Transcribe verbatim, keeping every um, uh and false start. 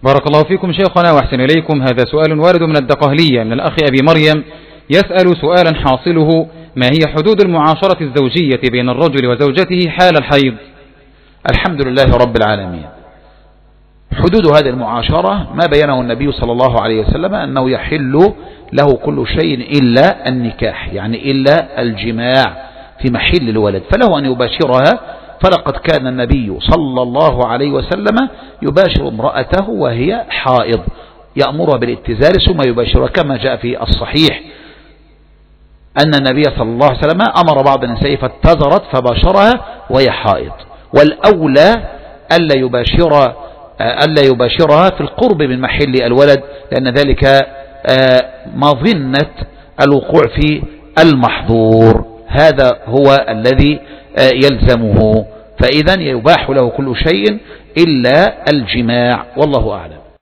بارك الله فيكم شيخنا وأحسن إليكم. هذا سؤال وارد من الدقهلية من الأخ أبي مريم، يسأل سؤالا حاصله: ما هي حدود المعاشرة الزوجية بين الرجل وزوجته حال الحيض؟ الحمد لله رب العالمين. حدود هذه المعاشرة ما بينه النبي صلى الله عليه وسلم أنه يحل له كل شيء إلا النكاح، يعني إلا الجماع في محل الولد، فله أن يباشرها. فلقد كان النبي صلى الله عليه وسلم يباشر امرأته وهي حائض، يأمرها بالاتزار ثم يباشرها، كما جاء في الصحيح أن النبي صلى الله عليه وسلم أمر بعض النساء فاتزرت فباشرها وهي حائض. والأولى ألا يباشر ألا يباشرها في القرب من محل الولد، لأن ذلك مظنة الوقوع في المحظور، هذا هو الذي يلزمه. فإذا يباح له كل شيء إلا الجماع، والله أعلم.